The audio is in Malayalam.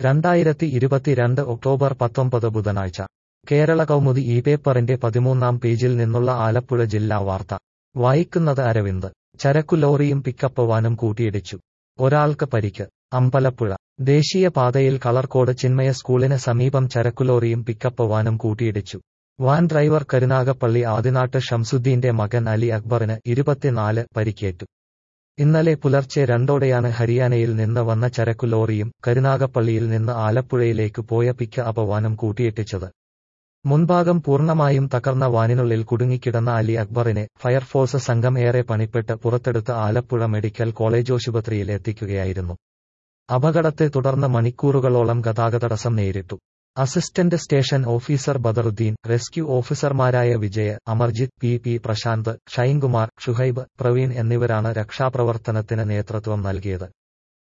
2022 ഒക്ടോബർ 19 ബുധനാഴ്ച കേരള കൗമുദി ഈ പേപ്പറിന്റെ 13-ാം പേജിൽ നിന്നുള്ള ആലപ്പുഴ ജില്ലാ വാർത്ത വായിക്കുന്നത് അരവിന്ദ്. ചരക്കുലോറിയും പിക്കപ്പ് വാനും കൂട്ടിയിടിച്ചു. ഒരാൾക്ക് പരിക്ക്. അമ്പലപ്പുഴ ദേശീയ പാതയിൽ കളർകോട് ചിന്മയ സ്കൂളിന് സമീപം ചരക്കുലോറിയും പിക്കപ്പ് വാനും കൂട്ടിയിടിച്ചു. വാൻ ഡ്രൈവർ കരുനാഗപ്പള്ളി ആദിനാട്ട് ഷംസുദ്ദീന്റെ മകൻ അലി അക്ബറിന് 24 പരിക്കേറ്റു. ഇന്നലെ പുലർച്ചെ 2ഓടെയാണ് ഹരിയാനയിൽ നിന്ന് വന്ന ചരക്കുലോറിയും കരുനാഗപ്പള്ളിയിൽ നിന്ന് ആലപ്പുഴയിലേക്ക് പോയ പിക്കപ്പ് വാനും കൂട്ടിയിടിച്ചത്. മുൻഭാഗം പൂർണ്ണമായും തകർന്ന വാനിനുള്ളിൽ കുടുങ്ങിക്കിടന്ന അലി അക്ബറിനെ ഫയർഫോഴ്സ് സംഘം ഏറെ പണിപ്പെട്ട് പുറത്തെടുത്ത് ആലപ്പുഴ മെഡിക്കൽ കോളേജ് ആശുപത്രിയിൽ എത്തിക്കുകയായിരുന്നു. അപകടത്തെ തുടർന്ന് മണിക്കൂറുകളോളം ഗതാഗതടസ്സം നേരിട്ടു. Assistant station officer Badaruddin, rescue ഓഫീസർമാരായ വിജയ്, അമർജിത്ത്, പി പ്രശാന്ത്, ഷൈൻകുമാർ, ഷുഹൈബ്, പ്രവീൺ എന്നിവരാണ് രക്ഷാപ്രവർത്തനത്തിന് നേതൃത്വം നൽകിയത്.